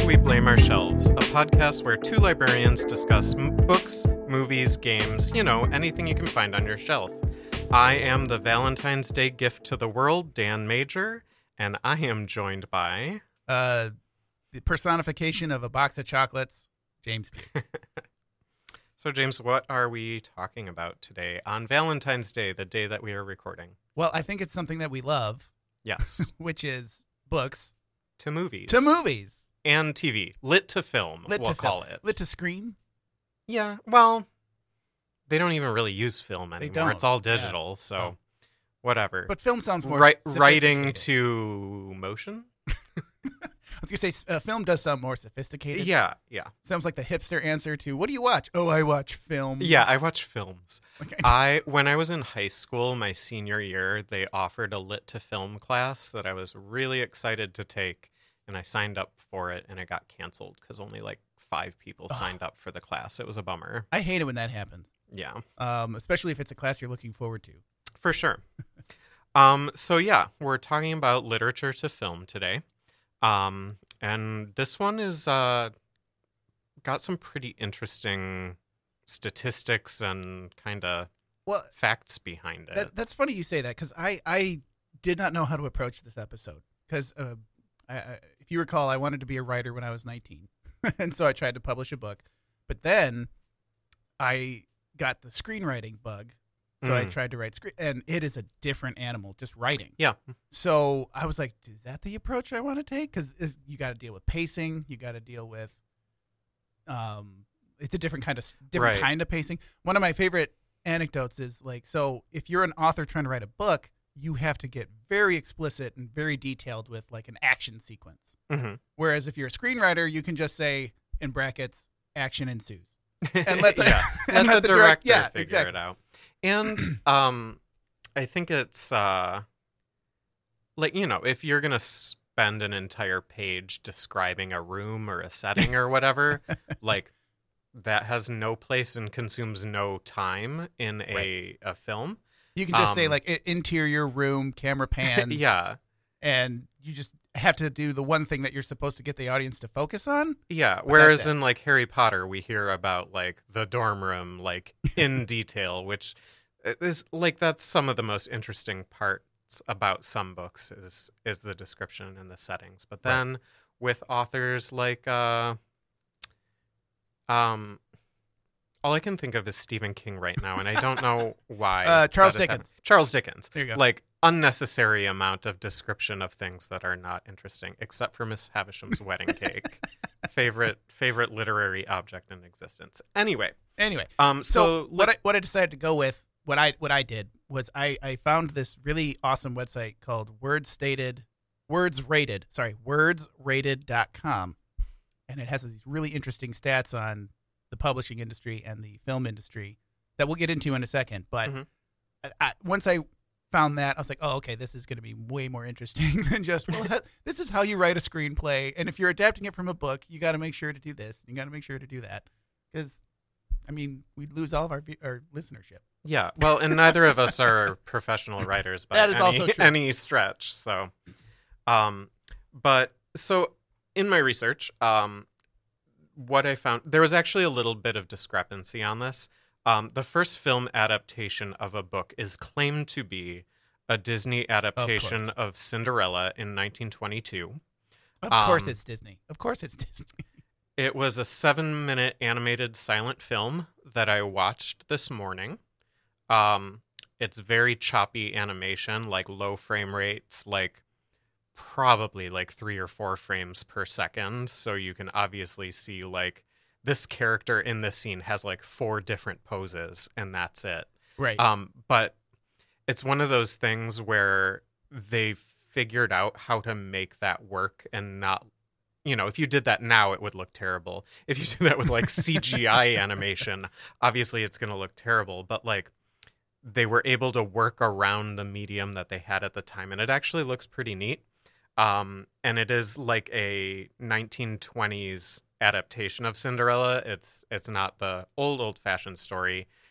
We Blame Our Shelves, a podcast where two librarians discuss books, movies, games, anything you can find on your shelf. I am the Valentine's Day gift to the world, Dan Major, and I am joined by... the personification of a box of chocolates, James P. So, James, what are we talking about today on Valentine's Day, the day that we are recording? Well, I think it's something that we love. Yes. Which is books. To movies. To movies. And TV. Lit to film, we'll call it. Lit to screen? Yeah, well, they don't even really use film anymore. They don't. It's all digital, so whatever. But film sounds more writing to motion? I was going to say, film does sound more sophisticated. Yeah. Sounds like the hipster answer to, what do you watch? Oh, I watch film. Yeah, I watch films. Okay. When I was in high school, my senior year, they offered a lit to film class that I was really excited to take, and I signed up for it, and it got canceled because only like 5 people signed up for the class. It was a bummer. I hate it when that happens. Yeah. Especially if it's a class you're looking forward to. For sure. So yeah, we're talking about literature to film today. And this one is got some pretty interesting statistics and kind of facts behind it. That's funny you say that, because I did not know how to approach this episode. Because if you recall, I wanted to be a writer when I was 19. And so I tried to publish a book. But then I got the screenwriting bug. So I tried to write and it is a different animal, just writing. Yeah. So I was like, is that the approach I want to take? Because you got to deal with pacing. You got to deal with, it's a different kind of pacing. One of my favorite anecdotes is like, so if you're an author trying to write a book, you have to get very explicit and very detailed with like an action sequence. Mm-hmm. Whereas if you're a screenwriter, you can just say, in brackets, action ensues. And let the, let the director figure exactly. it out. And I think it's if you're going to spend an entire page describing a room or a setting or whatever, like that has no place and consumes no time in a film. You can just say like interior room, camera pans. Yeah. And you just have to do the one thing that you're supposed to get the audience to focus on. Yeah. Whereas in like Harry Potter, we hear about like the dorm room, like in detail, which is like, that's some of the most interesting parts about some books is the description and the settings. But then with authors like, all I can think of is Stephen King right now, and I don't know why. Charles Dickens. Charles Dickens. There you go. Like, unnecessary amount of description of things that are not interesting, except for Miss Havisham's wedding cake. Favorite literary object in existence. Anyway. So what I decided to go with, what I did was I found this really awesome website called wordsrated.com, and it has these really interesting stats on the publishing industry and the film industry that we'll get into in a second. But once I found that, I was like, oh, okay, this is going to be way more interesting than just, this is how you write a screenplay. And if you're adapting it from a book, you got to make sure to do this. You got to make sure to do that. Because, I mean, we'd lose all of our listenership. Yeah. Well, and neither of us are professional writers by also true. Any stretch. So, but so in my research, what I found, there was actually a little bit of discrepancy on this. The first film adaptation of a book is claimed to be a Disney adaptation of Cinderella in 1922. Of course it's Disney. It was a 7-minute animated silent film that I watched this morning. It's very choppy animation, like low frame rates, like probably like 3 or 4 frames per second. So you can obviously see like this character in this scene has like 4 different poses and that's it. Right. But it's one of those things where they figured out how to make that work and not, if you did that now, it would look terrible. If you do that with like CGI animation, obviously it's going to look terrible. But like they were able to work around the medium that they had at the time. And it actually looks pretty neat. And it is like a 1920s adaptation of Cinderella. It's not the old-fashioned story.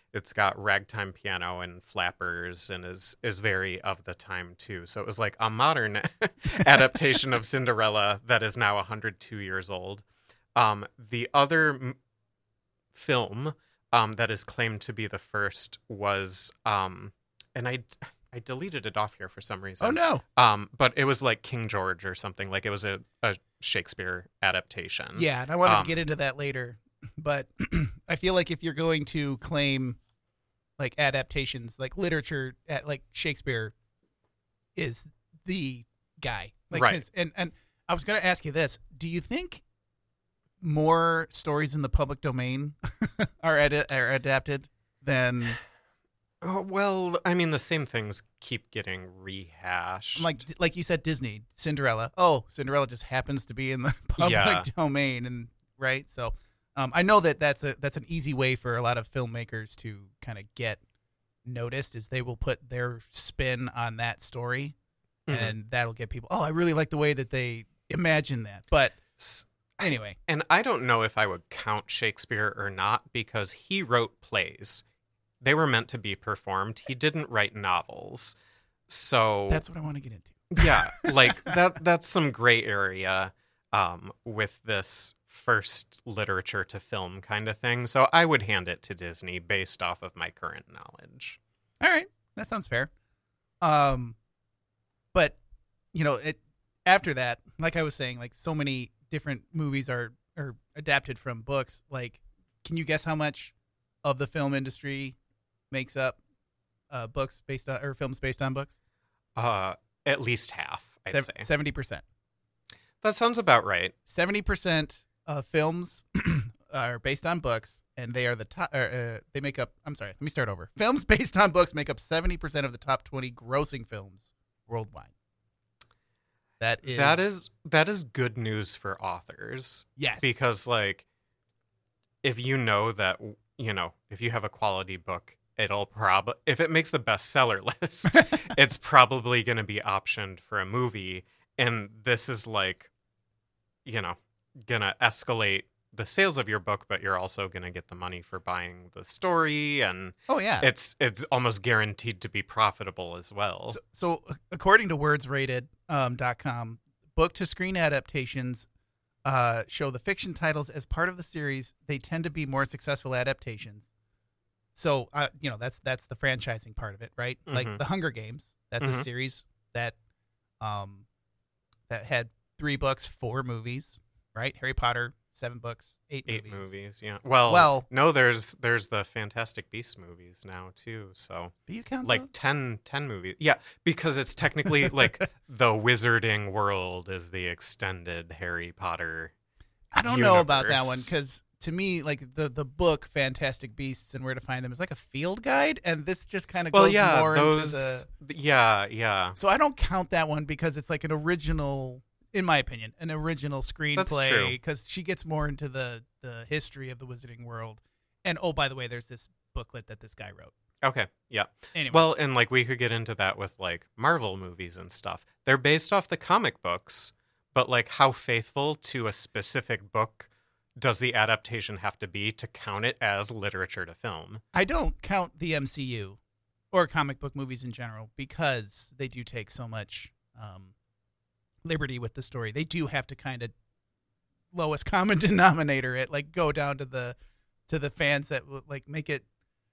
it's got ragtime piano and flappers and is very of the time too. So it was like a modern adaptation of Cinderella that is now 102 years old. The other film that is claimed to be the first was and I deleted it off here for some reason. Oh no. But it was like King George or something. Like it was a Shakespeare adaptation. Yeah, and I wanted to get into that later. But I feel like if you're going to claim like adaptations, like literature, like Shakespeare is the guy. Like right. And I was going to ask you this: do you think more stories in the public domain are adapted than? Oh, well, I mean, the same things keep getting rehashed. Like you said, Disney, Cinderella. Oh, Cinderella just happens to be in the public domain, and right. So, I know that's an easy way for a lot of filmmakers to kind of get noticed. Is they will put their spin on that story, and that'll get people. Oh, I really like the way that they imagine that. But anyway, and I don't know if I would count Shakespeare or not because he wrote plays. They were meant to be performed. He didn't write novels. So that's what I want to get into. Yeah, like that's some gray area with this first literature to film kind of thing. So I would hand it to Disney based off of my current knowledge. All right, that sounds fair. But after that, like I was saying, like so many different movies are adapted from books. Like, can you guess how much of the film industry makes up books based on or films based on books? At least half, I'd say. 70%. That sounds about right. 70% of films are based on books, and they are the top. They make up. I'm sorry. Let me start over. Films based on books make up 70% of the top 20 grossing films worldwide. That is good news for authors. Yes, because like, if you know that if you have a quality book, it'll probably, if it makes the bestseller list, it's probably going to be optioned for a movie. And this is like, going to escalate the sales of your book, but you're also going to get the money for buying the story. And it's almost guaranteed to be profitable as well. So according to wordsrated.com, book to screen adaptations show the fiction titles as part of the series. They tend to be more successful adaptations. So, that's the franchising part of it, right? Mm-hmm. Like The Hunger Games, that's a series that had 3 books, 4 movies, right? Harry Potter, 7 books, 8 movies. Yeah. Well, no, there's the Fantastic Beasts movies now too. So do you count like 10 movies? Yeah, because it's technically like the Wizarding World is the extended Harry Potter. I don't know about that one because to me, like the book Fantastic Beasts and Where to Find Them is like a field guide, and this just kind of goes more into the yeah. So I don't count that one because it's like an original, in my opinion, an original screenplay because she gets more into the history of the Wizarding World. And oh, by the way, there's this booklet that this guy wrote. Okay, yeah. Anyway. Well, and like we could get into that with like Marvel movies and stuff. They're based off the comic books, but like how faithful to a specific book does the adaptation have to be to count it as literature to film? I don't count the MCU or comic book movies in general because they do take so much liberty with the story. They do have to kind of lowest common denominator it, like go down to the fans that will like make it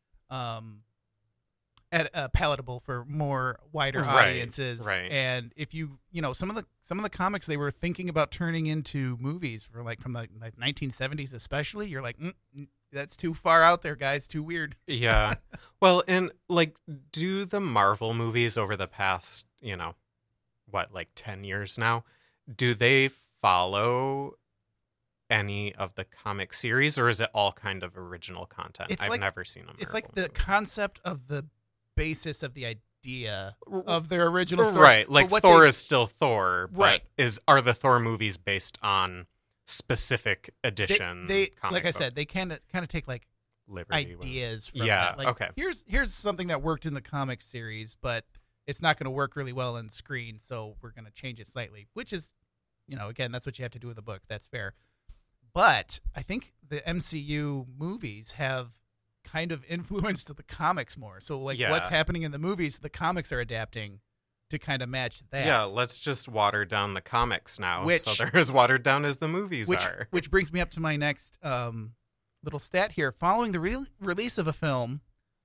palatable for more wider audiences. Right. And if some of the comics they were thinking about turning into movies for like from the 1970s especially, you're like, that's too far out there, guys, too weird. Yeah. Well, and like, do the Marvel movies over the past, like 10 years now, do they follow any of the comic series, or is it all kind of original content? I've never seen a Marvel It's like the movie. Concept of the basis of the idea of their original story. Right, like Thor is still Thor, but are the Thor movies based on specific edition they comic like I book? said, they kind of take like liberty ideas from yeah, that. Like, okay. Here's something that worked in the comic series, but it's not going to work really well on screen, so we're going to change it slightly, which is, again, that's what you have to do with a book. That's fair. But I think the MCU movies have kind of influenced the comics more. So like Yeah. what's happening in the movies, the comics are adapting to kind of match that. Yeah, let's just water down the comics now, Which- so they're as watered down as the movies are. Which brings me up to my next little stat here. Following the release of a film,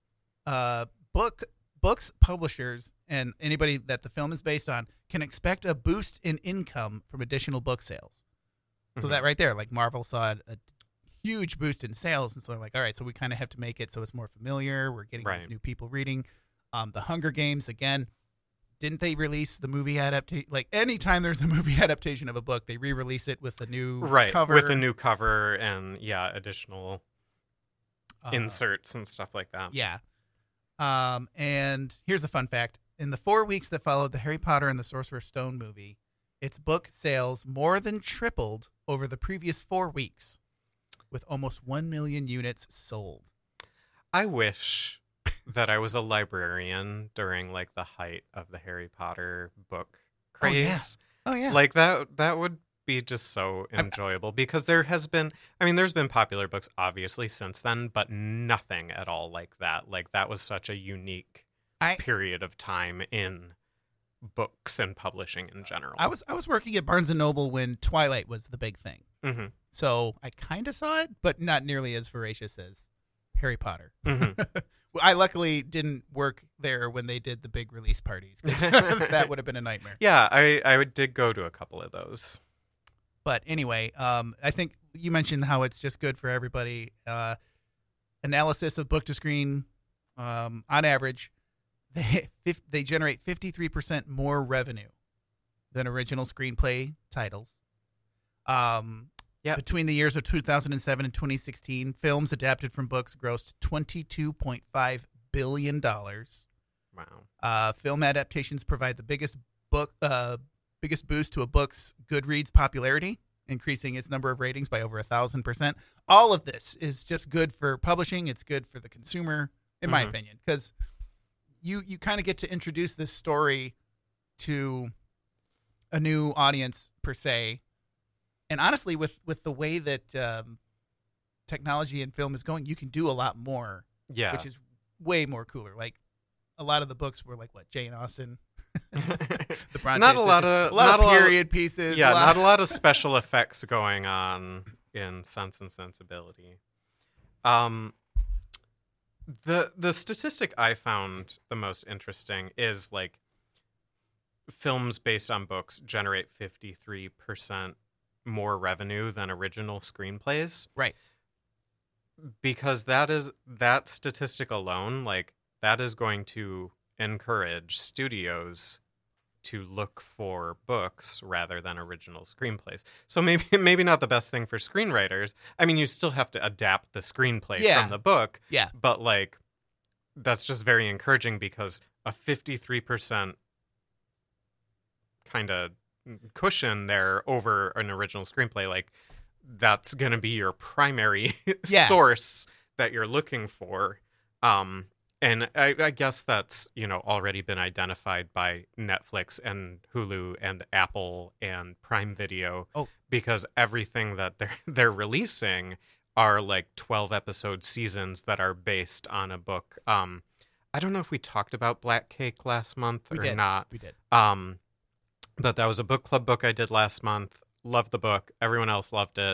books publishers and anybody that the film is based on can expect a boost in income from additional book sales. So that right there, like Marvel saw a huge boost in sales, and so they're like, all right, so we kind of have to make it so it's more familiar. We're getting these new people reading. The Hunger Games, again, didn't they release the movie adaptation? Like anytime there's a movie adaptation of a book, they re-release it with a new cover. With a new cover and additional inserts and stuff like that. Yeah. And here's a fun fact. In the 4 weeks that followed the Harry Potter and the Sorcerer's Stone movie, its book sales more than tripled over the previous 4 weeks, with almost 1 million units sold. I wish that I was a librarian during like the height of the Harry Potter book craze. Oh yeah. Like that would be just so enjoyable because there's been popular books obviously since then, but nothing at all like that. Like that was such a unique period of time in books and publishing in general. I was working at Barnes & Noble when Twilight was the big thing. Mm-hmm. So I kind of saw it, but not nearly as voracious as Harry Potter. Mm-hmm. I luckily didn't work there when they did the big release parties, because that would have been a nightmare. Yeah, I did go to a couple of those. But anyway, I think you mentioned how it's just good for everybody. Analysis of book to screen, on average, they generate 53% more revenue than original screenplay titles. Between the years of 2007 and 2016, films adapted from books grossed $22.5 billion. Wow. Film adaptations provide the biggest boost to a book's Goodreads popularity, increasing its number of ratings by over 1,000%. All of this is just good for publishing. It's good for the consumer, in my opinion, because you kind of get to introduce this story to a new audience, per se. And honestly, with the way that technology and film is going, you can do a lot more, which is way more cooler. Like, a lot of the books were like, Jane Austen, the Bronte not a sisters. lot of period pieces. Yeah, not a lot of special effects going on in Sense and Sensibility. The statistic I found the most interesting is like films based on books generate 53% more revenue than original screenplays. Right. Because that statistic alone, like that is going to encourage studios to look for books rather than original screenplays. So maybe not the best thing for screenwriters. I mean, you still have to adapt the screenplay from the book. Yeah. But like that's just very encouraging because a 53% kind of cushion there over an original screenplay, like that's going to be your primary source that you're looking for. And I guess that's, already been identified by Netflix and Hulu and Apple and Prime Video because everything that they're releasing are like 12 episode seasons that are based on a book. I don't know if we talked about Black Cake last month or not. We did. But that was a book club book I did last month. Loved the book. Everyone else loved it.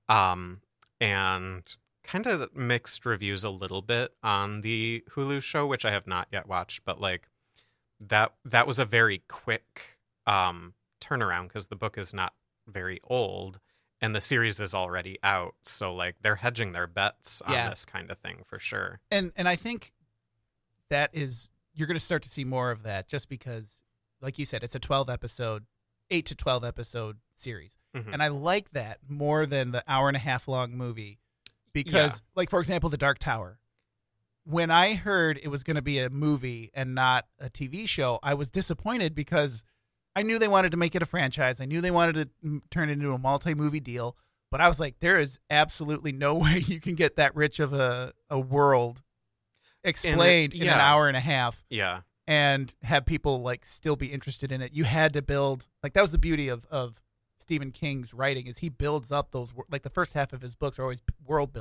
And kind of mixed reviews a little bit on the Hulu show, which I have not yet watched. But like that was a very quick turnaround because the book is not very old and the series is already out. So like they're hedging their bets on this kind of thing for sure. And I think that is, you're going to start to see more of that just because, like you said, it's a 8 to 12 episode series. Mm-hmm. And I like that more than the hour and a half long movie because, like, for example, The Dark Tower. When I heard it was going to be a movie and not a TV show, I was disappointed because I knew they wanted to make it a franchise. I knew they wanted to turn it into a multi-movie deal. But I was like, there is absolutely no way you can get that rich of a world explained in an hour and a half. Yeah. And have people like still be interested in it. You had to build, like, that was the beauty of Stephen King's writing, is he builds up those, like, the first half of his books are always world building.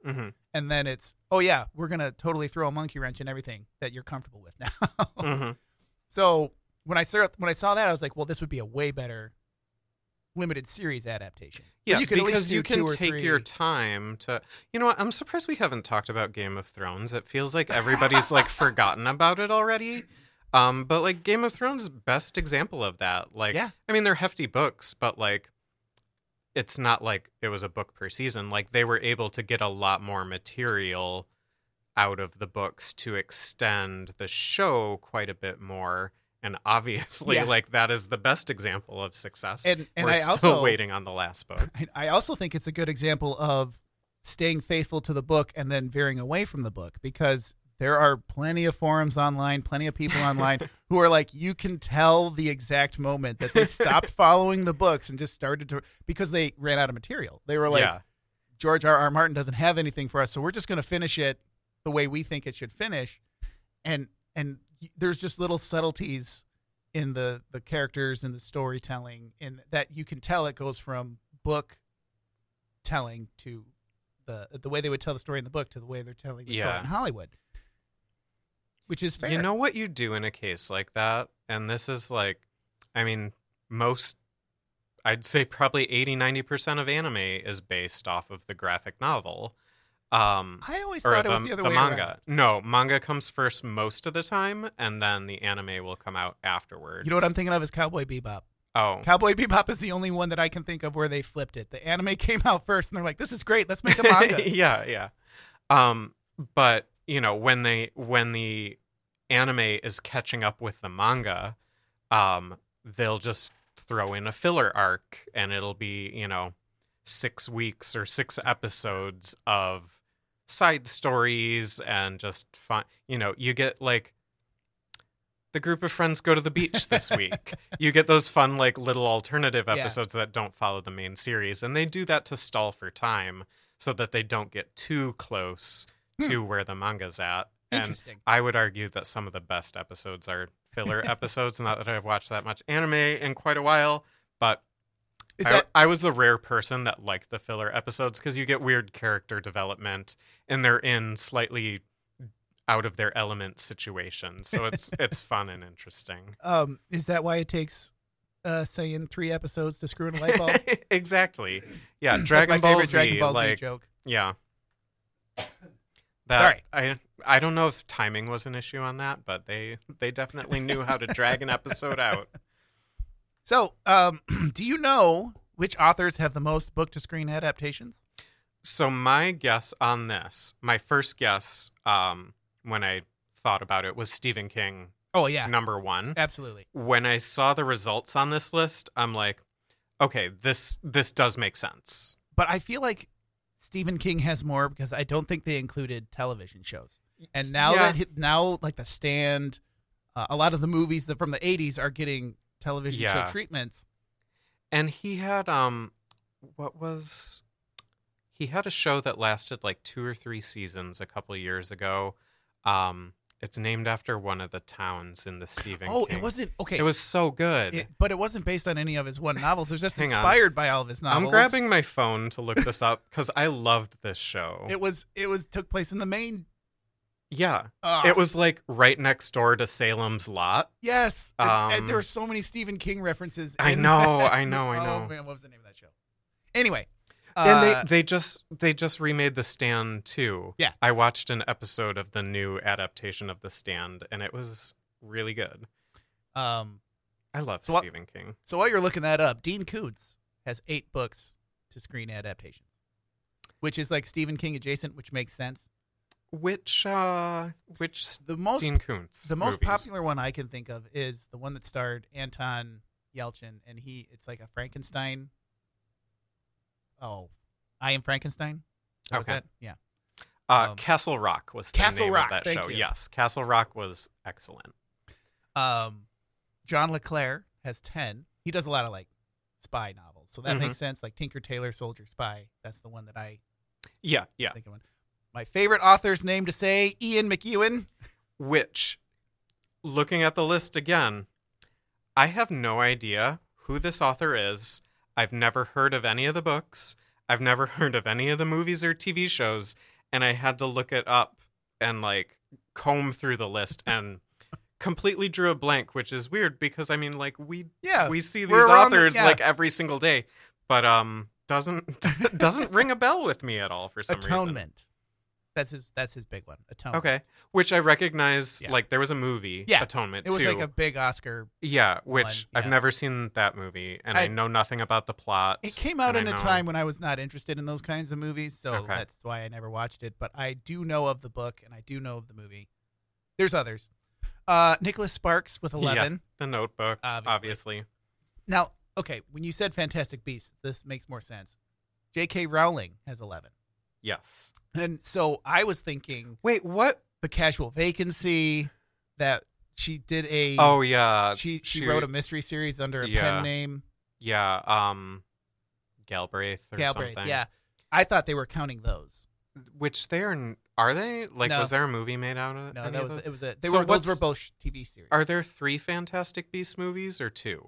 Mm-hmm. And then it's, oh yeah, we're gonna totally throw a monkey wrench in everything that you're comfortable with now. Mm-hmm. So when I saw that, I was like, well, this would be a way better limited series adaptation. Yeah, you could at least because do you can 2 or take 3. your time to. You know what? I'm surprised we haven't talked about Game of Thrones. It feels like everybody's like forgotten about it already. But like Game of Thrones, best example of that. Like, Yeah. I mean, they're hefty books, but like, it's not like it was a book per season. Like, they were able to get a lot more material out of the books to extend the show quite a bit more. And obviously, Yeah. like, that is the best example of success. And we're I still also waiting on the last book. I also think it's a good example of staying faithful to the book and then veering away from the book, because there are plenty of forums online, plenty of people online who are like, you can tell the exact moment that they stopped following the books and just started to, because they ran out of material. They were like, Yeah. George R. Martin doesn't have anything for us, so we're just going to finish it the way we think it should finish. And there's just little subtleties in the characters and the storytelling, in that you can tell it goes from book telling to the way they would tell the story in the book to the way they're telling the story Yeah. in Hollywood, which is fair. You know what you do in a case like that? And this is like, I mean, I'd say probably 80-90% of anime is based off of the graphic novel. I always thought it was the other way manga. around. No, manga comes first most of the time, and then the anime will come out afterwards. You know what I'm thinking of is Cowboy Bebop. Oh, Cowboy Bebop is the only one that I can think of where they flipped it. The anime came out first, and they're like, "This is great. Let's make a manga." yeah. But you know, when the anime is catching up with the manga, they'll just throw in a filler arc, and it'll be 6 weeks or 6 episodes of side stories and just fun. You get like the group of friends go to the beach this week. You get those fun like little alternative episodes that don't follow the main series, and they do that to stall for time so that they don't get too close to where the manga's at. Interesting. And I would argue that some of the best episodes are filler episodes. Not that I've watched that much anime in quite a while, but I was the rare person that liked the filler episodes because you get weird character development and they're in slightly out of their element situations. So it's fun and interesting. Is that why it takes saying 3 episodes to screw in a light bulb? Exactly. Yeah, That's Dragon my Ball favorite Z, Dragon Ball Z like, joke. yeah. Sorry. I don't know if timing was an issue on that, but they definitely knew how to drag an episode out. So, do you know which authors have the most book-to-screen adaptations? So my guess on this, my first guess when I thought about it was Stephen King. Oh, yeah. Number 1. Absolutely. When I saw the results on this list, I'm like, okay, this does make sense. But I feel like Stephen King has more because I don't think they included television shows. And now like The Stand, a lot of the movies from the 80s are getting television show treatments. And he had he had a show that lasted like 2 or 3 seasons a couple of years ago. It's named after one of the towns in the Stephen King. It wasn't okay. It was so good. But it wasn't based on any of his one novels. It was just inspired by all of his novels. I'm grabbing my phone to look this up because I loved this show. It took place in the Maine. Yeah. It was like right next door to Salem's Lot. Yes. And there were so many Stephen King references. I know. Oh man, what was the name of that show? Anyway. And they just remade The Stand too. Yeah. I watched an episode of the new adaptation of The Stand, and it was really good. I love Stephen King. So while you're looking that up, Dean Koontz has 8 books to screen adaptations, which is like Stephen King adjacent, which makes sense. Which the most Dean Koontz the most movies? popular one I can think of is the one that starred Anton Yelchin, and it's like a Frankenstein. Oh, I Am Frankenstein. Was Okay. that? Yeah. Castle Rock was the Castle name Rock, of that thank show. you. Yes, Castle Rock was excellent. John LeClaire has 10. He does a lot of like spy novels, so that Mhm. makes sense. Like Tinker Tailor Soldier Spy. That's the one that I Yeah. was thinking of. My favorite author's name to say, Ian McEwan. Which, looking at the list again, I have no idea who this author is. I've never heard of any of the books. I've never heard of any of the movies or TV shows. and I had to look it up and like comb through the list and completely drew a blank, which is weird because I mean, like we see these authors like every single day, but doesn't ring a bell with me at all for some reason. Atonement. That's his big one. Atonement. Okay, which I recognize. Like there was a movie, Atonement. It was too. like a big Oscar. Yeah, which I've never seen that movie, and I know nothing about the plot. It came out in a time when I was not interested in those kinds of movies, so that's why I never watched it. But I do know of the book, and I do know of the movie. There's others. Nicholas Sparks with 11. Yeah, The Notebook, obviously. Now, okay, when you said Fantastic Beasts, this makes more sense. J.K. Rowling has 11. Yes. And so I was thinking... Wait, what? The Casual Vacancy, that she did a... Oh, yeah. She wrote a mystery series under a pen name. Yeah, Galbraith or something. Yeah. I thought they were counting those. Which are they? Like, was there a movie made out of it? No, those were both TV series. Are there 3 Fantastic Beasts movies or 2?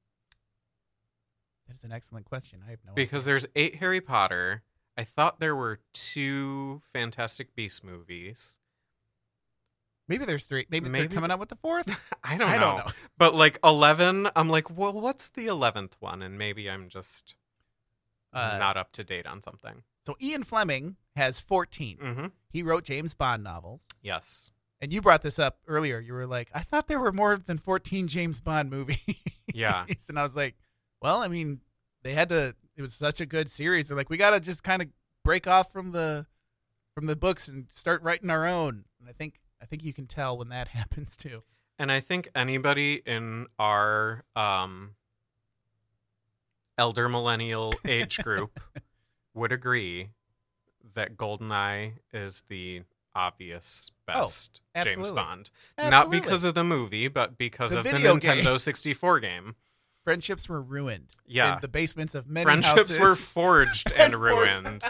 That is an excellent question. I have no idea. Because there's 8 Harry Potter. I thought there were 2 Fantastic Beasts movies. Maybe there's 3. Maybe they're coming out with the 4th. I don't know. But like 11, I'm like, well, what's the 11th one? And maybe I'm just not up to date on something. So Ian Fleming has 14. Mm-hmm. He wrote James Bond novels. Yes. And you brought this up earlier. You were like, I thought there were more than 14 James Bond movies. Yeah. And I was like, well, I mean, they had to. It was such a good series. They're like, we got to just kind of break off from the books and start writing our own. And I think you can tell when that happens too. And I think anybody in our elder millennial age group would agree that GoldenEye is the obvious best James Bond. Absolutely. Not because of the movie, but because of the Nintendo 64 game. Friendships were ruined. Yeah. In the basements of many Friendships houses. were forged and ruined.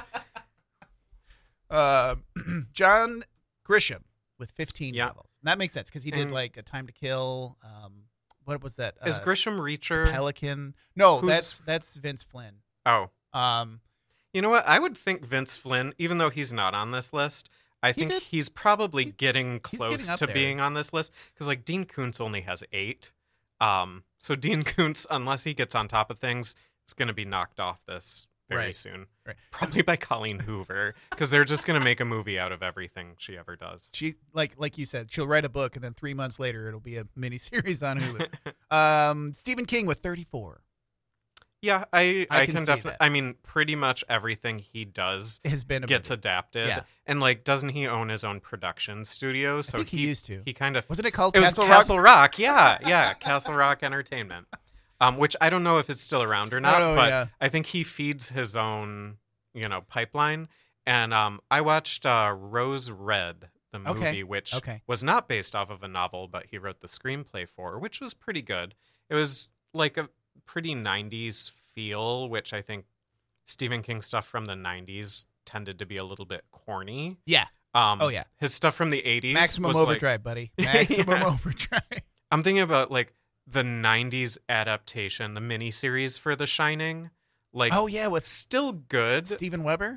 John Grisham with 15 novels. And that makes sense because he did like A Time to Kill. What was that? Is Grisham Reacher? Pelican. No, that's Vince Flynn. Oh. You know what? I would think Vince Flynn, even though he's not on this list, I think he's probably getting close to being on this list. Because like Dean Koontz only has 8. So Dean Koontz, unless he gets on top of things, is going to be knocked off this very soon. Right. Probably by Colleen Hoover, because they're just going to make a movie out of everything she ever does. She like you said, she'll write a book, and then 3 months later, it'll be a miniseries on Hulu. Stephen King with 34. Yeah, I can definitely. I mean, pretty much everything he does gets adapted. Yeah. And like, doesn't he own his own production studio? So I think he used to. He kind of wasn't it called Castle Rock? Yeah, Castle Rock Entertainment. Which I don't know if it's still around or not, but I think he feeds his own, pipeline. And I watched Rose Red, the movie, which was not based off of a novel, but he wrote the screenplay for, which was pretty good. It was like a pretty 90s feel, which I think Stephen King stuff from the 90s tended to be a little bit corny. Yeah. His stuff from the 80s Maximum Overdrive, buddy. Maximum Overdrive. I'm thinking about like the 90s adaptation, the miniseries for The Shining. Like, with still good. Steven Weber?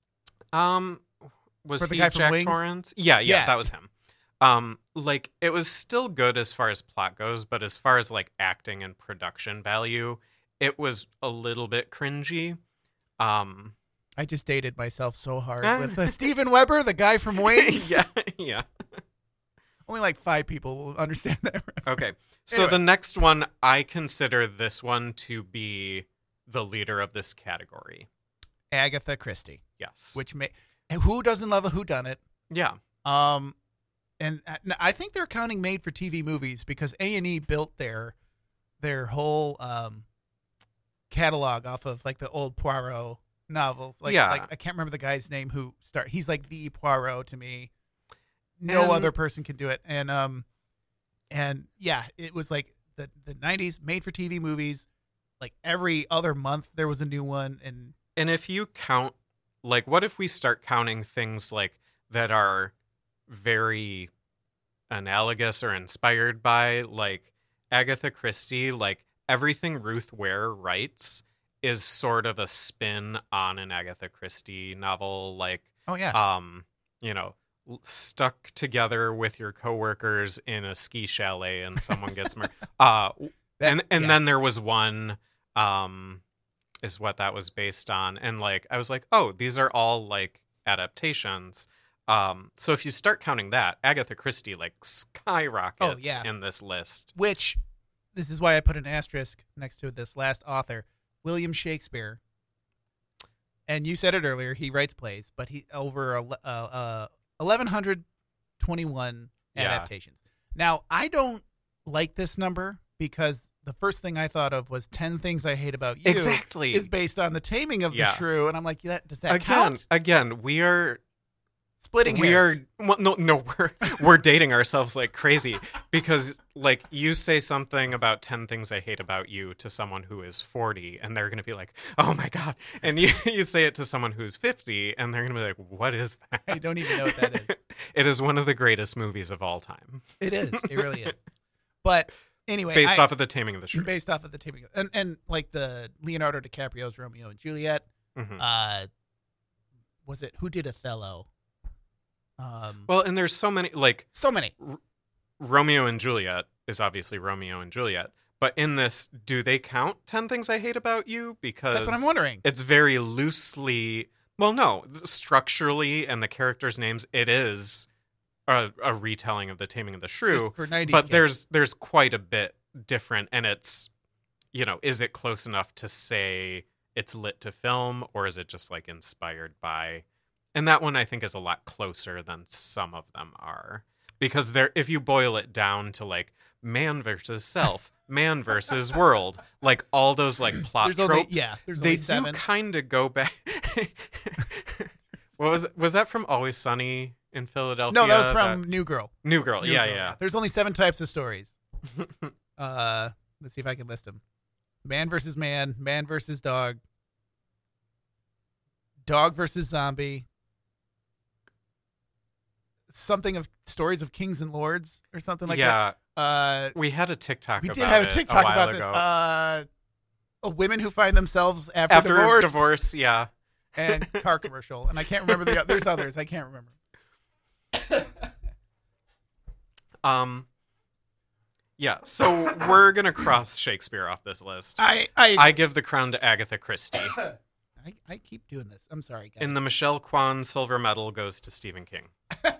Was he Jack Torrance? Yeah, that was him. Like, it was still good as far as plot goes, but as far as like acting and production value, it was a little bit cringy. I just dated myself so hard with Steven Weber, the guy from Wings. Yeah. Only like 5 people will understand that. Okay. So anyway. The next one, I consider this one to be the leader of this category. Agatha Christie. Yes. Who doesn't love a whodunit? Yeah. And I think they're counting made-for-TV movies because A&E built their whole catalog off of like the old Poirot novels. Like I can't remember the guy's name who started. He's like the Poirot to me. No other person can do it. And yeah, it was like the 90s made-for-TV movies. Like every other month there was a new one. And if you count, like, what if we start counting things like that are very analogous or inspired by, like, Agatha Christie, like everything Ruth Ware writes is sort of a spin on an Agatha Christie novel. Like Oh yeah. You know, stuck together with your coworkers in a ski chalet and someone gets murdered. And then there was one is what that was based on, and like I was like, oh, these are all like adaptations. So if you start counting that, Agatha Christie like skyrockets in this list. Which, this is why I put an asterisk next to this last author, William Shakespeare. And you said it earlier, he writes plays, but he over 1,121 adaptations. Now, I don't like this number because the first thing I thought of was 10 Things I Hate About You. Exactly. Is based on The Taming of the Shrew. And I'm like, does that count? Again, we are... Splitting hairs. We're dating ourselves like crazy because like you say something about 10 things I hate about you to someone who is 40 and they're going to be like, oh my God. And you say it to someone who's 50 and they're going to be like, what is that? I don't even know what that is. It is one of the greatest movies of all time. It is. It really is. But anyway. Based off of The Taming of the Shrew. Based off of The Taming of and like the Leonardo DiCaprio's Romeo and Juliet. Mm-hmm. Was it, who did Othello? Well, and there's so many, like... So many. Romeo and Juliet is obviously Romeo and Juliet. But in this, do they count 10 Things I Hate About You? Because... That's what I'm wondering. It's very loosely... Well, no. Structurally and the characters' names, it is a retelling of The Taming of the Shrew. Just for 90s but kids. there's quite a bit different. And it's, is it close enough to say it's lit to film? Or is it just, like, inspired by... And that one I think is a lot closer than some of them are. Because if you boil it down to like man versus self, man versus world, like all those like plot tropes, they do kind of go back. What was that from Always Sunny in Philadelphia? No, that was from New Girl. New Girl, yeah. There's only 7 types of stories. Let's see if I can list them. Man versus man, man versus dog, dog versus zombie, something of stories of kings and lords or something like that. We had a TikTok we about did have a TikTok about ago. This. Women who find themselves after divorce, yeah. And car commercial. And I can't remember there's others. I can't remember. Yeah, so we're going to cross Shakespeare off this list. I give the crown to Agatha Christie. I keep doing this. I'm sorry, guys. And the Michelle Kwan Silver Medal goes to Stephen King.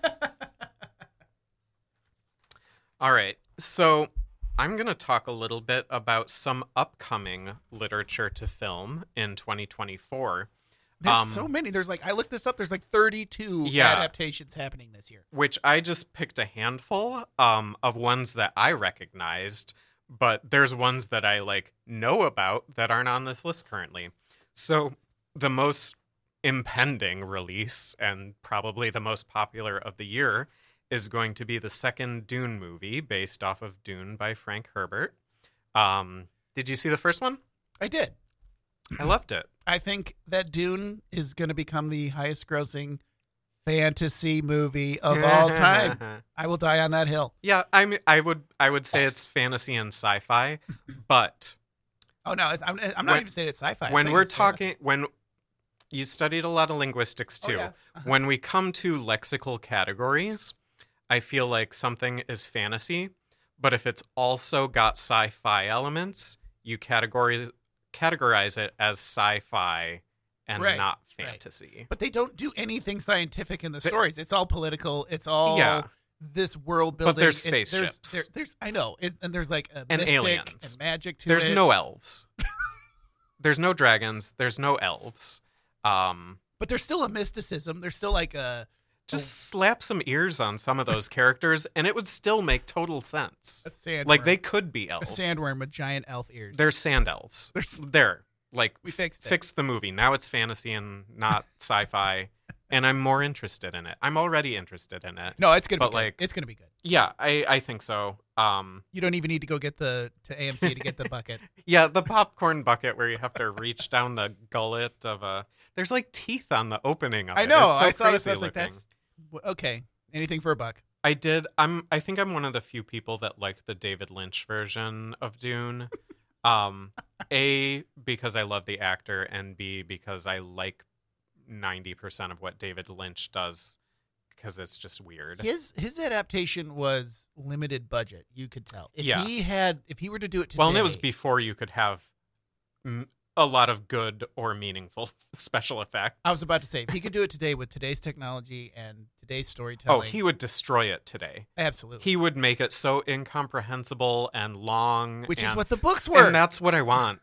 All right, so I'm going to talk a little bit about some upcoming literature to film in 2024. There's so many. There's I looked this up. There's 32 adaptations happening this year. Which I just picked a handful of ones that I recognized, but there's ones that I know about that aren't on this list currently. So the most impending release and probably the most popular of the year is going to be the second Dune movie based off of Dune by Frank Herbert. Did you see the first one? I did. I loved it. I think that Dune is going to become the highest grossing fantasy movie of all time. I will die on that hill. Yeah, I would say it's fantasy and sci-fi, but oh no, I'm not even saying it's sci-fi. When we're talking, when you studied a lot of linguistics too, when we come to lexical categories, I feel like something is fantasy, but if it's also got sci-fi elements, you categorize it as sci-fi and not fantasy. Right. But they don't do anything scientific in the stories. It's all political. It's all this world building. But there's spaceships. There's I know. And there's a and mystic aliens and magic to there's it. There's no elves. There's no dragons. There's no elves. But there's still a mysticism. There's still just slap some ears on some of those characters, and it would still make total sense. A sandworm. They could be elves. A sandworm with giant elf ears. They're sand elves. There. We fixed it. Fixed the movie. Now it's fantasy and not sci-fi, and I'm more interested in it. I'm already interested in it. No, it's gonna be good. It's gonna be good. Yeah, I think so. You don't even need to go to AMC to get the bucket. Yeah, the popcorn bucket where you have to reach down the gullet of a. There's teeth on the opening of it. I know. It's so I saw this. I was looking. that's okay. Anything for a buck. I did. I think I'm one of the few people that liked the David Lynch version of Dune. A, because I love the actor, and B, because I like 90% of what David Lynch does because it's just weird. His adaptation was limited budget. You could tell. If Yeah. if he were to do it today. Well, and it was before you could have a lot of good or meaningful special effects. I was about to say, if he could do it today with today's technology and today's Oh, storytelling. he would destroy it today. Absolutely. He would make it so incomprehensible and long. Which is and- what the books were. And that's what I want.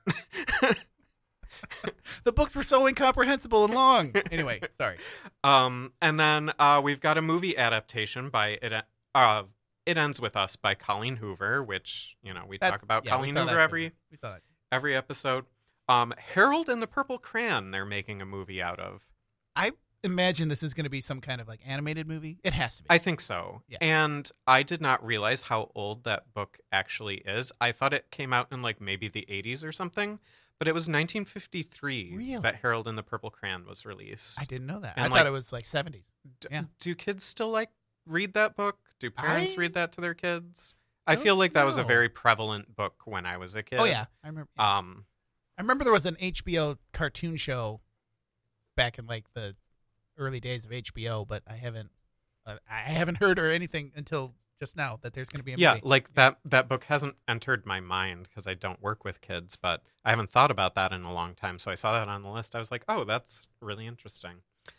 The books were so incomprehensible and long. Anyway, sorry. And then we've got a movie adaptation by It Ends With Us by Colleen Hoover, which, we talk about Colleen Hoover We saw it. every episode. Harold and the Purple Crayon they're making a movie out of. I imagine this is going to be some kind of like animated movie. It has to be. I think so. Yeah. And I did not realize how old that book actually is. I thought it came out in like maybe the 80s or something, but it was 1953 Really? that Harold and the Purple Crayon was released. I didn't know that. And I thought it was like 70s. Yeah. Do kids still like read that book? Do parents I read that to their kids? I don't feel like that was a know. very prevalent book when I was a kid. Oh, yeah. I remember. I remember there was an HBO cartoon show back in like the early days of HBO, but I haven't heard or anything until just now that there's going to be a Yeah, movie. like that book hasn't entered my mind because I don't work with kids, but I haven't thought about that in a long time. So I saw that on the list. I was like, oh, that's really interesting.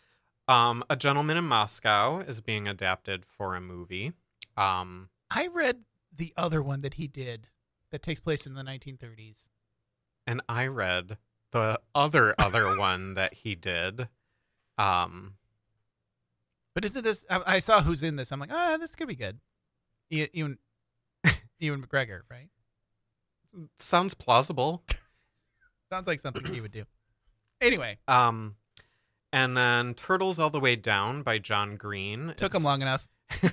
A Gentleman in Moscow is being adapted for a movie. I read the other one that he did that takes place in the 1930s. And I read the other one that he did. But isn't this? I saw who's in this. I'm like, this could be good. Ewan McGregor, right? Sounds plausible. Sounds like something he would do. Anyway, And then Turtles All the Way Down by John Green. took him long enough.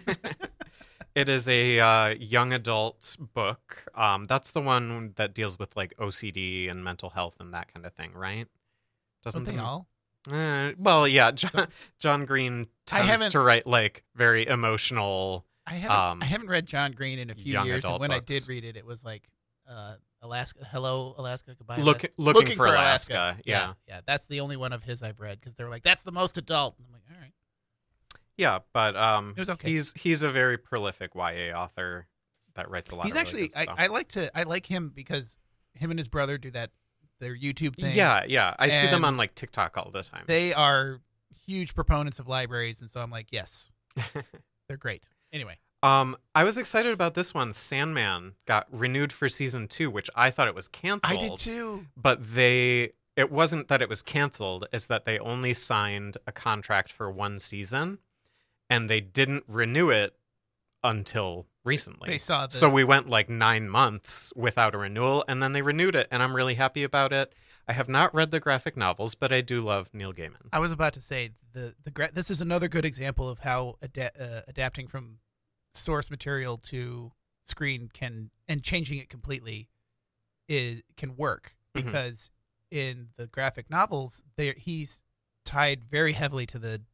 It is a young adult book. That's the one that deals with like OCD and mental health and that kind of thing, right? Don't they all? Well, yeah. John Green tends haven't- to write like very emotional. I haven't read John Green in a few young years, and adult when I books. did read it, it was like Alaska, hello Alaska, goodbye. Looking for Alaska. Yeah. yeah. That's the only one of his I've read because they were like, that's the most adult. And I'm like, all right. Yeah, but It was okay. He's a very prolific YA author that writes a lot. He's of actually really good stuff. I like him because him and his brother do their YouTube thing. Yeah. I see them And on like TikTok all the time. They are huge proponents of libraries, and so I'm like, yes, they're great. Anyway, I was excited about this one. Sandman got renewed for season 2, which I thought it was canceled. I did too. But it wasn't that it was canceled, it's that they only signed a contract for 1 season and they didn't renew it until recently. They saw So we went like 9 months without a renewal, and then they renewed it, and I'm really happy about it. I have not read the graphic novels, but I do love Neil Gaiman. I was about to say this is another good example of how adapting from source material to screen and changing it completely can work, because in the graphic novels he's tied very heavily to the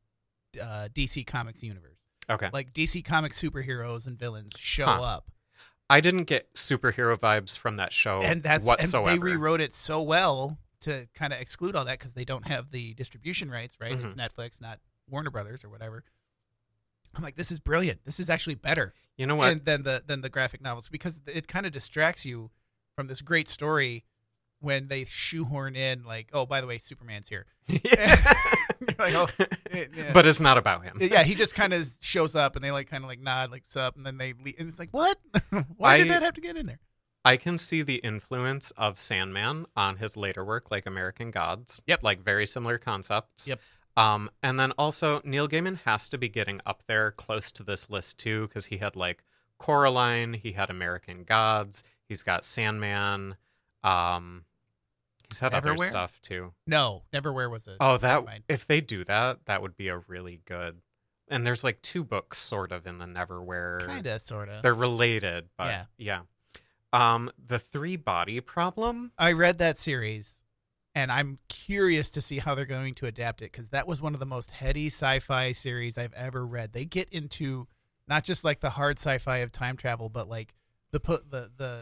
DC Comics universe. Okay. Like DC Comics superheroes and villains show up. I didn't get superhero vibes from that show whatsoever. And they rewrote it so well to kind of exclude all that because they don't have the distribution rights, right? Mm-hmm. It's Netflix, not Warner Brothers or whatever. I'm like, this is brilliant. This is actually better. You know what? Than the graphic novels, because it kind of distracts you from this great story when they shoehorn in like, oh, by the way, Superman's here. You're like, oh, yeah. But it's not about him. Yeah, he just kind of shows up and they like kind of like nod like sup, and then they leave, and it's like, what? Why did that have to get in there? I can see the influence of Sandman on his later work, like American Gods. Yep. Like very similar concepts. Yep. And then also Neil Gaiman has to be getting up there close to this list too, because he had like Coraline, he had American Gods, he's got Sandman, he's had other Neverwhere? stuff too. No, Neverwhere was it. Oh, Never mind. if they do that, that would be a really good. And there's like 2 books sort of in the Neverwhere. Kind of, sort of. They're related, but yeah. The 3 Body Problem. I read that series, and I'm curious to see how they're going to adapt it, because that was one of the most heady sci-fi series I've ever read. They get into not just like the hard sci-fi of time travel, but like the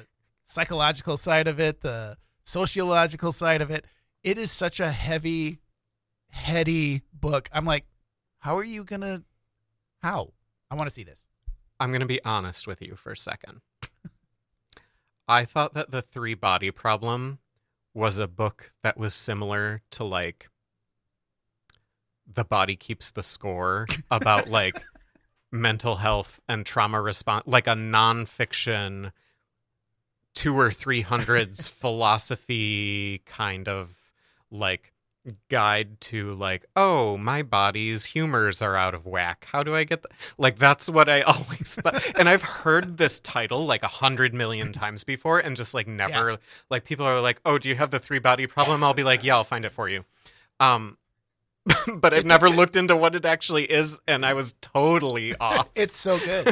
psychological side of it, the sociological side of it. It is such a heavy heady book. I'm like, how are you gonna? How? I want to see this. I'm going to be honest with you for a second. I thought that The Three Body Problem was a book that was similar to like The Body Keeps the Score about like mental health and trauma response, like a nonfiction 200 or 300s philosophy kind of like guide to like, oh, my body's humors are out of whack. How do I get like that's what I always thought. And I've heard this title like 100 million times before and just like never like people are like, oh, do you have The Three Body Problem? I'll be like, yeah, I'll find it for you. But I've never looked into what it actually is, and I was totally off. It's so good.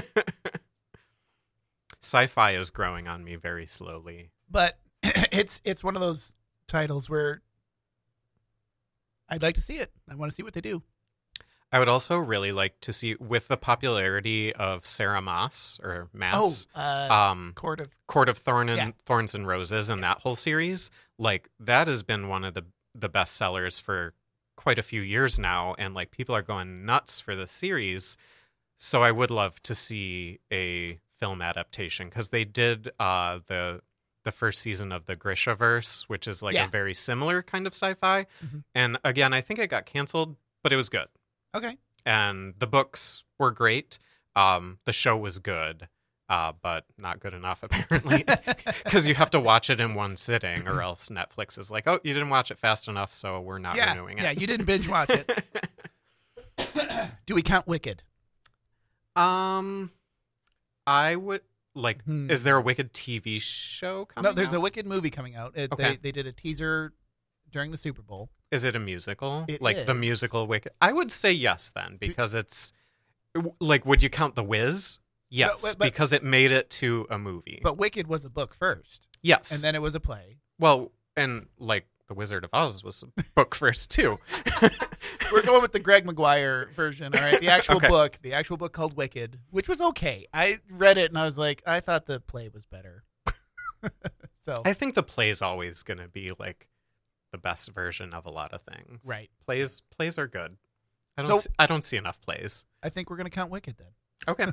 Sci-fi is growing on me very slowly. But it's one of those titles where I'd like to see it. I want to see what they do. I would also really like to see, with the popularity of Sarah Maas, Court of Thorns and Roses, and that whole series, like that has been one of the best sellers for quite a few years now, and like people are going nuts for the series. So I would love to see a film adaptation, because they did the first season of the Grishaverse, which is like a very similar kind of sci-fi. Mm-hmm. And again, I think it got canceled, but it was good. Okay. And the books were great. The show was good, but not good enough apparently, because you have to watch it in one sitting, or else Netflix is like, oh, you didn't watch it fast enough, so we're not renewing it. Yeah, you didn't binge watch it. Do we count Wicked? I would. Like, is there a Wicked TV show coming out? No, there's a Wicked movie coming out. They did a teaser during the Super Bowl. Is it a musical? It like is. The musical Wicked? I would say yes then, because it's like, would you count The Wiz? Yes, but because it made it to a movie. But Wicked was a book first. Yes. And then it was a play. Well, and like The Wizard of Oz was a book first too. We're going with the Greg Maguire version, all right? The actual book. The actual book called Wicked, which was okay. I read it and I was like, I thought the play was better. So I think the play's always going to be like the best version of a lot of things. Right. Plays are good. I don't see enough plays. I think we're going to count Wicked then. Okay.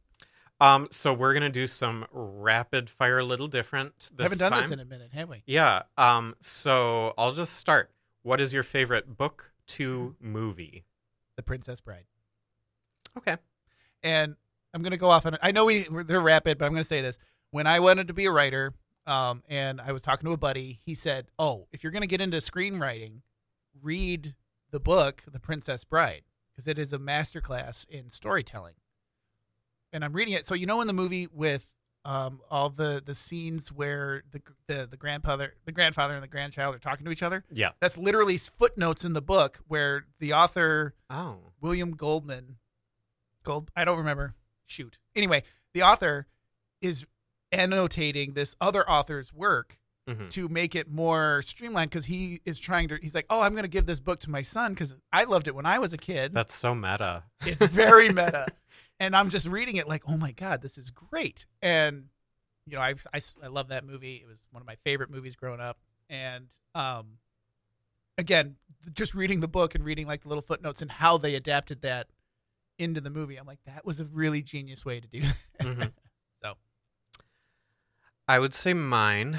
So we're going to do some rapid fire, a little different this time. Haven't done this in a minute, have we? Yeah. So I'll just start. What is your favorite book to movie? The Princess Bride. Okay. And I'm going to go off on, I know they're rapid, but I'm going to say this. When I wanted to be a writer, and I was talking to a buddy, he said, oh, if you're going to get into screenwriting, read the book, The Princess Bride, because it is a masterclass in storytelling. And I'm reading it. So, in the movie with all the scenes where the grandfather and the grandchild are talking to each other? Yeah. That's literally footnotes in the book where the author, William Goldman, I don't remember. Shoot. Anyway, the author is annotating this other author's work to make it more streamlined, because he's like, oh, I'm going to give this book to my son because I loved it when I was a kid. That's so meta. It's very meta. And I'm just reading it like, oh my God, this is great. And, I love that movie. It was one of my favorite movies growing up. And, again, just reading the book and reading like the little footnotes and how they adapted that into the movie, I'm like, that was a really genius way to do that. Mm-hmm. So I would say mine.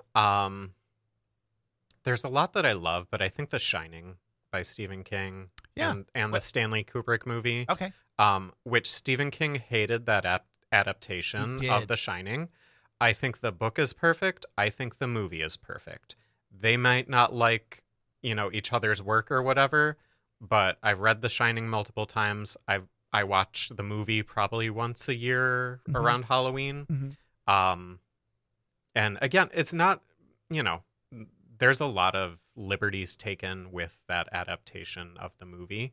There's a lot that I love, but I think The Shining by Stephen King and the Stanley Kubrick movie. Okay. Which Stephen King hated that adaptation of The Shining. I think the book is perfect. I think the movie is perfect. They might not like, each other's work or whatever, but I've read The Shining multiple times. I watch the movie probably once a year around Halloween. Mm-hmm. And again, it's not, there's a lot of liberties taken with that adaptation of the movie.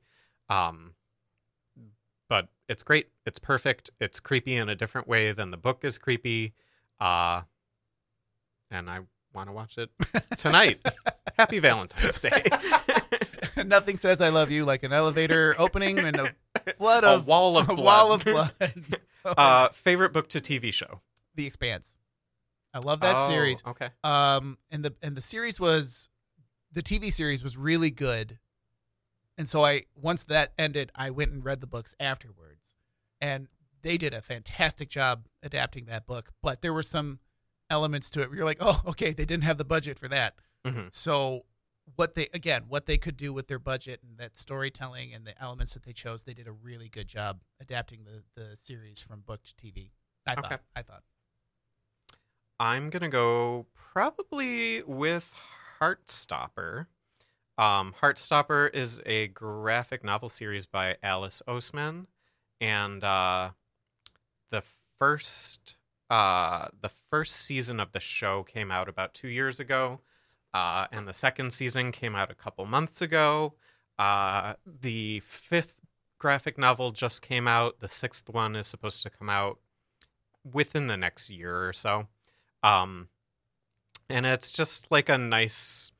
But it's great. It's perfect. It's creepy in a different way than the book is creepy. And I want to watch it tonight. Happy Valentine's Day. Nothing says I love you like an elevator opening and a flood of wall of blood. Favorite book to TV show? The Expanse. I love that series. Okay. And the series the TV series was really good. And so once that ended, I went and read the books afterwards. And they did a fantastic job adapting that book. But there were some elements to it where you're like, oh, okay, they didn't have the budget for that. Mm-hmm. So what they could do with their budget and that storytelling and the elements that they chose, they did a really good job adapting the series from book to TV. I thought. I'm going to go probably with Heartstopper. Heartstopper is a graphic novel series by Alice Oseman, and the first season of the show came out about 2 years ago, and the second season came out a couple months ago. The fifth graphic novel just came out. The sixth one is supposed to come out within the next year or so. And it's just like a nice...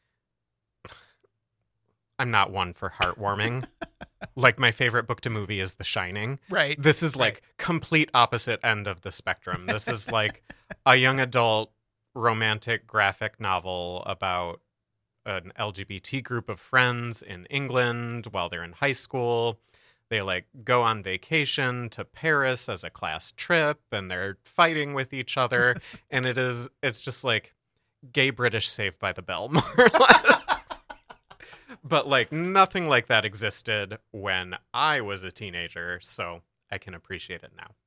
I'm not one for heartwarming. Like, my favorite book to movie is The Shining. Right. This is like complete opposite end of the spectrum. This is like a young adult romantic graphic novel about an LGBT group of friends in England while they're in high school. They like go on vacation to Paris as a class trip, and they're fighting with each other. And it's just like gay British Saved by the Bell, more or less. But like nothing like that existed when I was a teenager, so I can appreciate it now.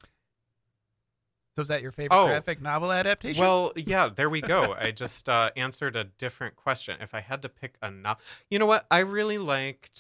So is that your favorite graphic novel adaptation? Well, yeah, there we go. I just answered a different question. If I had to pick a novel, you know what? I really liked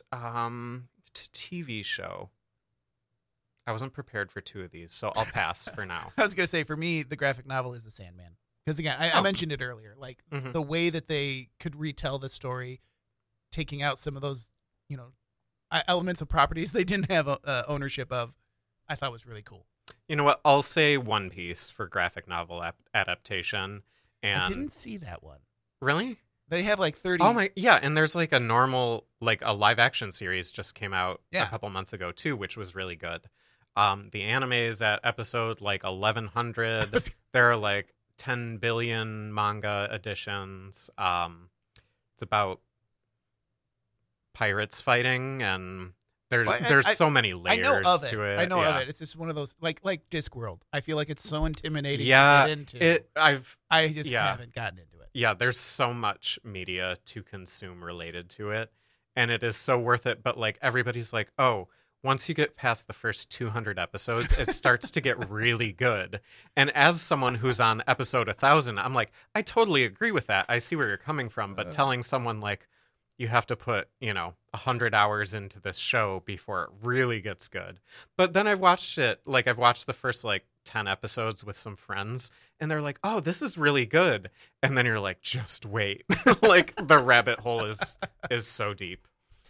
TV show. I wasn't prepared for two of these, so I'll pass for now. I was going to say, for me, the graphic novel is The Sandman. Because again, I mentioned it earlier, like the way that they could retell the story, taking out some of those, elements of properties they didn't have ownership of, I thought was really cool. You know what? I'll say One Piece for graphic novel adaptation. And I didn't see that one. Really? They have like 30. Oh my, yeah. And there's like a live action series just came out a couple months ago too, which was really good. The anime is at episode like 1100. There are like 10 billion manga editions. It's about pirates fighting, and there's so many layers to it. I know of it. It's just one of those like Discworld. I feel like it's so intimidating to get into. I just haven't gotten into it. Yeah, there's so much media to consume related to it, and it is so worth it. But like everybody's like, oh, once you get past the first 200 episodes, it starts to get really good. And as someone who's on episode 1000, I'm like, I totally agree with that. I see where you're coming from. But telling someone like, you have to put, 100 hours into this show before it really gets good. But then I've watched it, like I've watched the first 10 episodes with some friends, and they're like, oh, this is really good. And then you're like, just wait. Like the rabbit hole is so deep.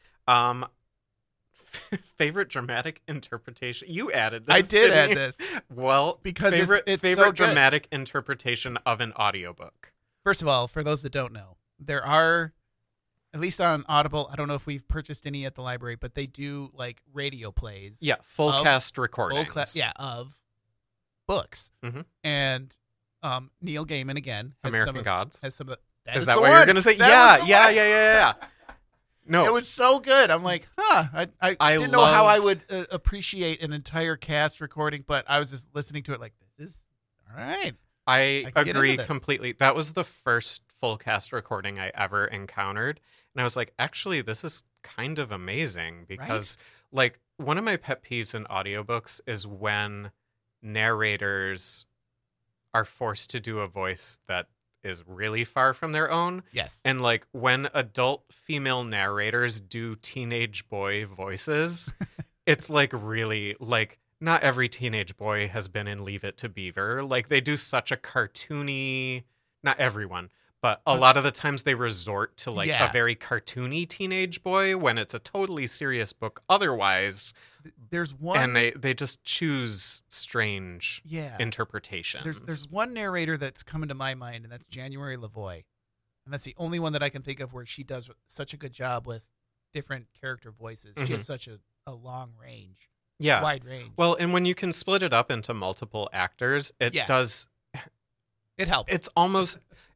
Favorite dramatic interpretation? You added this. I did add this. Well, because it's favorite so dramatic interpretation of an audiobook. First of all, for those that don't know, there are, at least on Audible, I don't know if we've purchased any at the library, but they do like radio plays. Yeah, full cast recordings. Of books. Mm-hmm. And Neil Gaiman again has American Gods. Has some of the, is that what you're going to say? Yeah. No, it was so good. I'm like, I didn't know how I would appreciate an entire cast recording, but I was just listening to it like, this is all right. I agree completely. That was the first full cast recording I ever encountered, and I was like, actually, this is kind of amazing because, like, one of my pet peeves in audiobooks is when narrators are forced to do a voice that is really far from their own. Yes. And like when adult female narrators do teenage boy voices, it's like really like not every teenage boy has been in Leave It to Beaver. Like they do such a cartoony, not everyone, but a lot of the times they resort to like a very cartoony teenage boy when it's a totally serious book otherwise. There's one, and they just choose strange interpretations. There's one narrator that's coming to my mind, and that's January Lavoie, and that's the only one that I can think of where she does such a good job with different character voices. Mm-hmm. She has such a long range, wide range. Well, and when you can split it up into multiple actors, it does. It helps. It's almost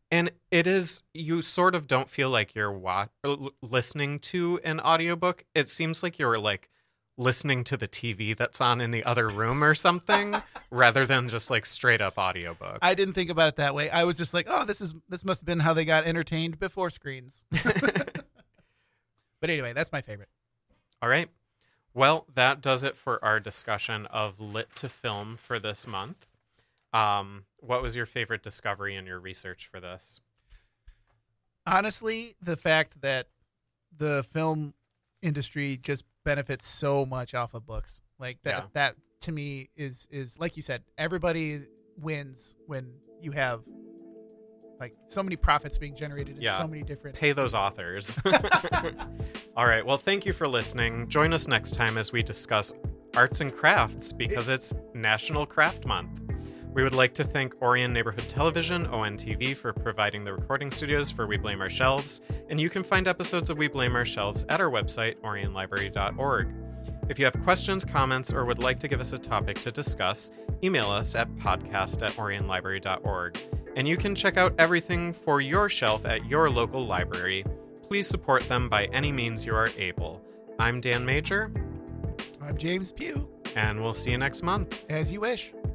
And it is, you sort of don't feel like you're listening to an audiobook. It seems like you're like listening to the TV that's on in the other room or something rather than just like straight up audiobook. I didn't think about it that way. I was just like, oh, this must have been how they got entertained before screens. But anyway, that's my favorite. All right. Well, that does it for our discussion of lit to film for this month. What was your favorite discovery in your research for this? Honestly, the fact that the film industry just benefits so much off of books. Like that to me is like you said, everybody wins when you have like so many profits being generated in so many different pay those authors. All right. Well, thank you for listening. Join us next time as we discuss arts and crafts because it's National Craft Month. We would like to thank Orion Neighborhood Television, ONTV, for providing the recording studios for We Blame Our Shelves, and you can find episodes of We Blame Our Shelves at our website, orionlibrary.org. If you have questions, comments, or would like to give us a topic to discuss, email us at podcast@orionlibrary.org. And you can check out everything for your shelf at your local library. Please support them by any means you are able. I'm Dan Major. I'm James Pugh. And we'll see you next month. As you wish.